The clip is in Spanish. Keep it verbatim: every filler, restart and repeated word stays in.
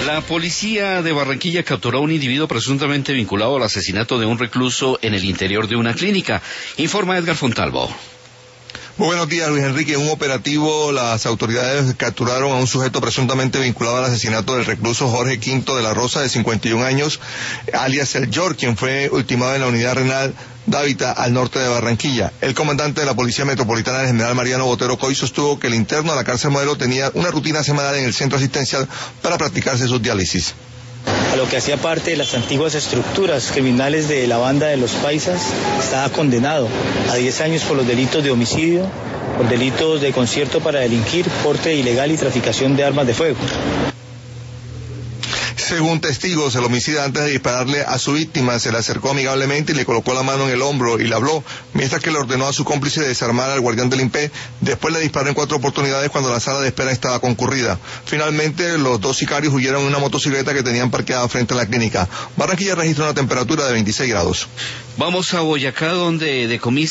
La policía de Barranquilla capturó a un individuo presuntamente vinculado al asesinato de un recluso en el interior de una clínica. Informa Edgar Fontalvo. Muy buenos días, Luis Enrique. En un operativo, las autoridades capturaron a un sujeto presuntamente vinculado al asesinato del recluso Jorge Quinto de la Rosa, de cincuenta y un años, alias El Yor, quien fue ultimado en la unidad renal Dávita, al norte de Barranquilla. El comandante de la Policía Metropolitana, el general Mariano Botero Coy, sostuvo que el interno de la cárcel Modelo tenía una rutina semanal en el centro asistencial para practicarse sus diálisis. A lo que hacía parte de las antiguas estructuras criminales de la banda de los Paisas, estaba condenado a diez años por los delitos de homicidio, por delitos de concierto para delinquir, porte ilegal y traficación de armas de fuego. Según testigos, el homicida, antes de dispararle a su víctima, se le acercó amigablemente y le colocó la mano en el hombro y le habló, mientras que le ordenó a su cómplice desarmar al guardián del I N P E. Después le disparó en cuatro oportunidades cuando la sala de espera estaba concurrida. Finalmente, los dos sicarios huyeron en una motocicleta que tenían parqueada frente a la clínica. Barranquilla registra una temperatura de veintiséis grados. Vamos a Boyacá, donde decomisa